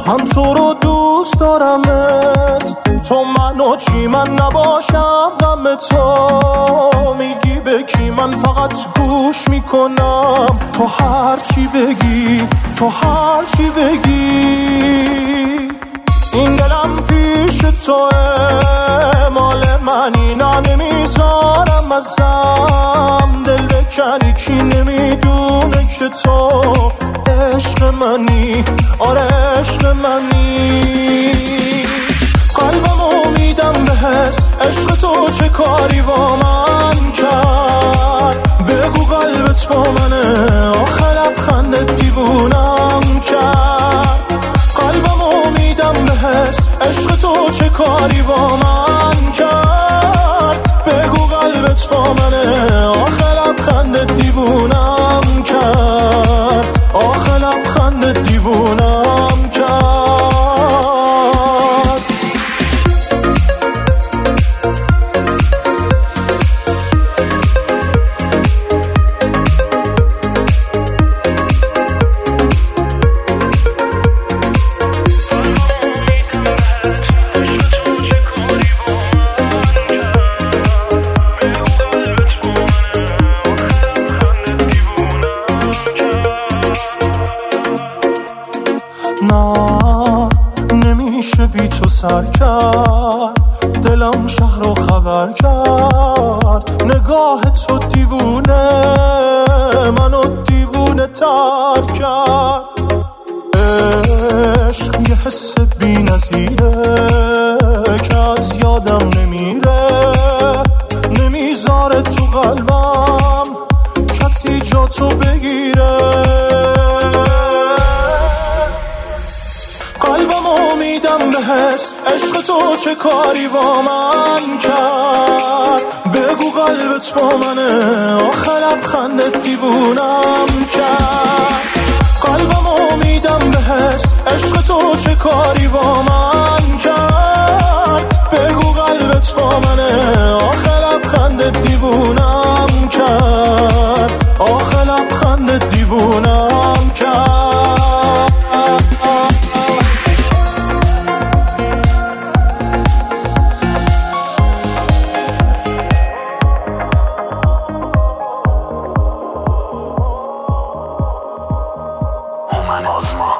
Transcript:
من تو رو دوست دارمت، تو منو چی من نباشم غم تو میگی بکی من فقط گوش میکنم، تو هر چی بگی تو هر چی بگی. این دلم پیش توه مال منی نه نمیذارم ازم دل بکنی کی نمیدونه که تو عشق منی، آره عشق منی. قلبمو میدم بهت، عشق تو چه کاری با من کرد؟ بگو قلبت با منه، آخه لبخندت دیوونم کرد. قلبمو میدم بهت، عشق تو چه کاری با من کرد؟ بگو قلبت با منه، آخه لبخندت دیوونم کرد، آخه لبخندت دیوونم کرد. نه نمیشه بی تو سر کرد، دلم شهر رو خبر کرد. نگاه تو دیوونه منو دیوونه تر کرد. عشق یه حس بی نظیره که از یادم نمیره، نمیذاره تو قلبم کسی جا تو بگیره. قلبمو میدم بهت، عشق تو چه کاری با من کرد؟ بگو قلبت با منه، آخه لبخندت دیوونم کرد. قلبمو میدم بهت، عشق تو چه کاری با من کرد؟ بگو قلبت با منه، آخه لبخندت دیوونم کرد، آخه لبخندت دیوونم کرد. آزما